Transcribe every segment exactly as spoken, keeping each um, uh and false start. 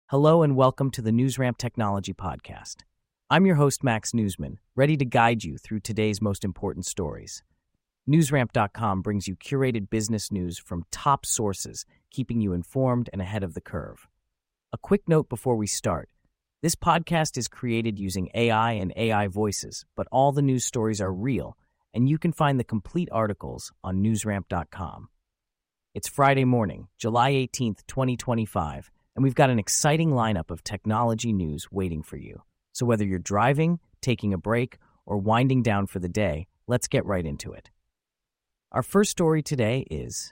Hello and welcome to the NewsRamp Technology Podcast. I'm your host, Max Newsman, ready to guide you through today's most important stories. NewsRamp dot com brings you curated business news from top sources, keeping you informed and ahead of the curve. A quick note before we start. This podcast is created using A I and A I voices, but all the news stories are real, and you can find the complete articles on NewsRamp dot com. It's Friday morning, July eighteenth, twenty twenty-five, and we've got an exciting lineup of technology news waiting for you. So whether you're driving, taking a break, or winding down for the day, let's get right into it. Our first story today is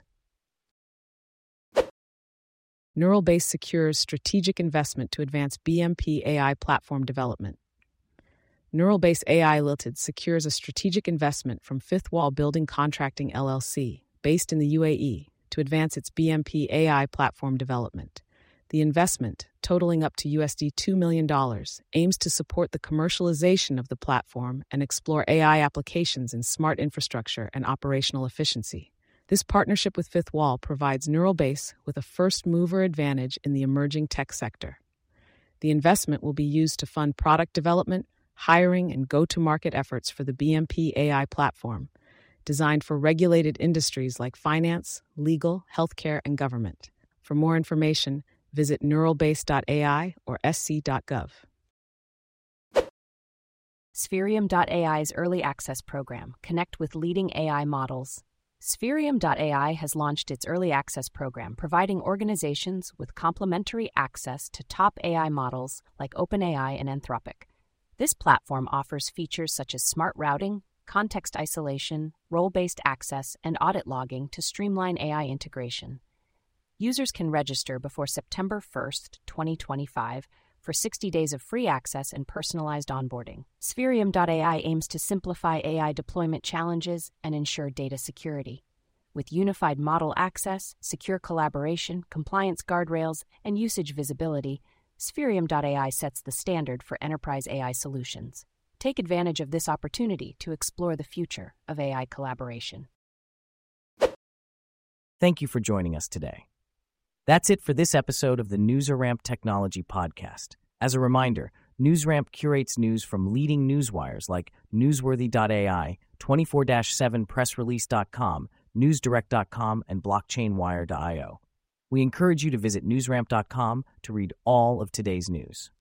Neuralbase secures strategic investment to advance B M P A I platform development. Neuralbase A I Limited secures a strategic investment from Fifth Wall Building Contracting L L C, based in the U A E, to advance its B M P A I platform development. The investment, totaling up to U S D two million dollars, aims to support the commercialization of the platform and explore A I applications in smart infrastructure and operational efficiency. This partnership with Fifth Wall provides Neuralbase with a first-mover advantage in the emerging tech sector. The investment will be used to fund product development, hiring, and go-to-market efforts for the B M P A I platform, designed for regulated industries like finance, legal, healthcare, and government. For more information, visit neuralbase dot A I or S C dot gov. Spherium dot A I's Early Access Program. Connect with leading A I models. Spherium dot A I has launched its Early Access Program, providing organizations with complimentary access to top A I models like OpenAI and Anthropic. This platform offers features such as smart routing, context isolation, role-based access, and audit logging to streamline A I integration. Users can register before September first, twenty twenty-five, for sixty days of free access and personalized onboarding. Spherium dot A I aims to simplify A I deployment challenges and ensure data security. With unified model access, secure collaboration, compliance guardrails, and usage visibility, Spherium dot A I sets the standard for enterprise A I solutions. Take advantage of this opportunity to explore the future of A I collaboration. Thank you for joining us today. That's it for this episode of the NewsRamp Technology Podcast. As a reminder, NewsRamp curates news from leading newswires like newsworthy dot A I, twenty-four seven press release dot com, newsdirect dot com, and blockchain wire dot I O. We encourage you to visit newsramp dot com to read all of today's news.